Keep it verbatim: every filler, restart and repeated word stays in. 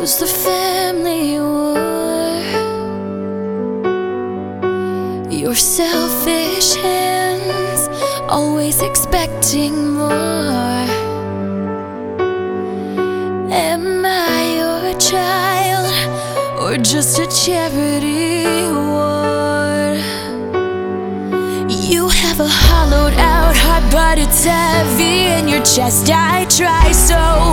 Was the family war your selfish hands, always expecting more? Am I your child, or just a charity ward? You have a hollowed out heart, but it's heavy in your chest. I try so